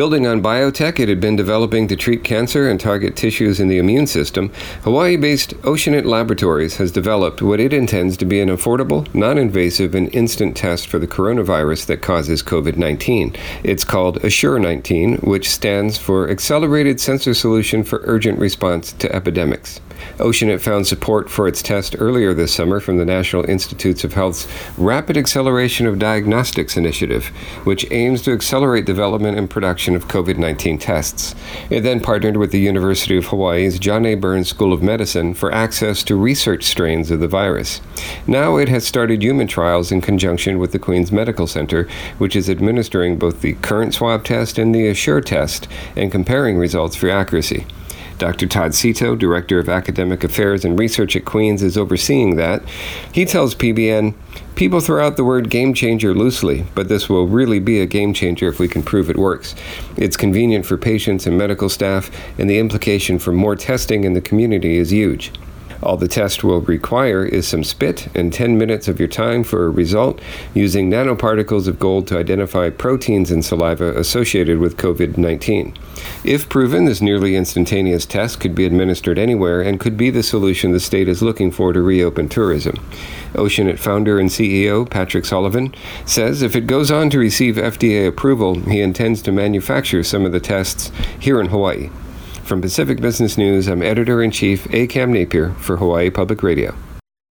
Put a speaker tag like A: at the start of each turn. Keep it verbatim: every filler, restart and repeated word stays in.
A: Building on biotech it had been developing to treat cancer and target tissues in the immune system, Hawaii-based Oceanit Laboratories has developed what it intends to be an affordable, non-invasive, and instant test for the coronavirus that causes covid nineteen. It's called Assure nineteen, which stands for Accelerated Sensor Solution for Urgent Response to Epidemics. Oceanit found support for its test earlier this summer from the National Institutes of Health's Rapid Acceleration of Diagnostics initiative, which aims to accelerate development and production of covid nineteen tests. It then partnered with the University of Hawaii's John A. Burns School of Medicine for access to research strains of the virus. Now it has started human trials in conjunction with the Queens Medical Center, which is administering both the current swab test and the Assure test and comparing results for accuracy. Doctor Todd Cito, Director of Academic Affairs and Research at Queens, is overseeing that. He tells P B N, "People throw out the word game changer loosely, but this will really be a game changer if we can prove it works. It's convenient for patients and medical staff, and the implication for more testing in the community is huge. All the test will require is some spit and ten minutes of your time for a result using nanoparticles of gold to identify proteins in saliva associated with covid nineteen. If proven, this nearly instantaneous test could be administered anywhere and could be the solution the state is looking for to reopen tourism." Oceanit founder and C E O Patrick Sullivan says if it goes on to receive F D A approval, he intends to manufacture some of the tests here in Hawaii. From Pacific Business News, I'm Editor-in-Chief A. Cam Napier for Hawaii Public Radio.